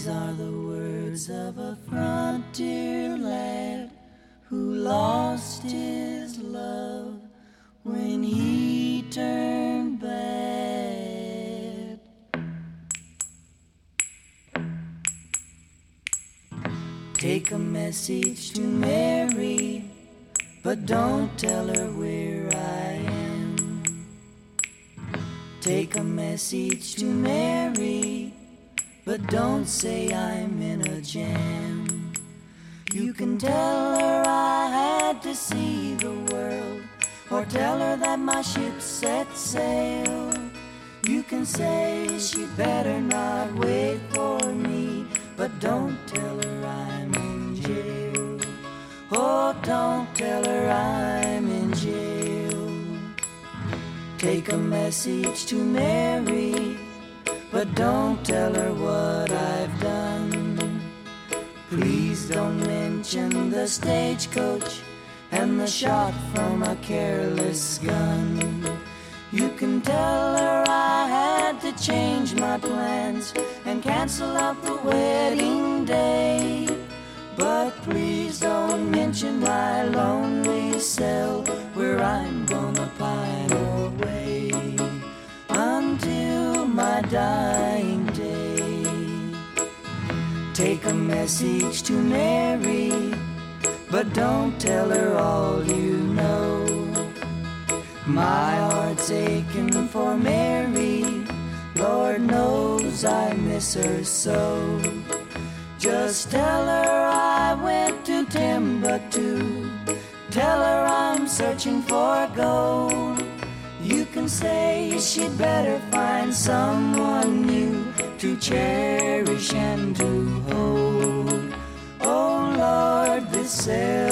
These are the words of a frontier lad who lost his love when he turned bad. Take a message to Mary, but don't tell her where I am. Take a message to Mary, but don't say I'm in a jam. You can tell her I had to see the world, or tell her that my ship set sail. You can say she'd better not wait for me, but don't tell her I'm in jail. Oh, don't tell her I'm in jail. Take a message to Mary, but don't tell her what I've done. Please don't mention the stagecoach and the shot from a careless gun. You can tell her I had to change my plans and cancel out the wedding day. But please don't mention my lonely cell where I'm gonna pine away until my dying day. Take a message to Mary, but don't tell her all you know. My heart's aching for Mary, Lord knows I miss her so. Just tell her I went to Timbuktu, tell her I'm searching for gold. You can say she'd better find someone new to cherish and to hold. Oh Lord, this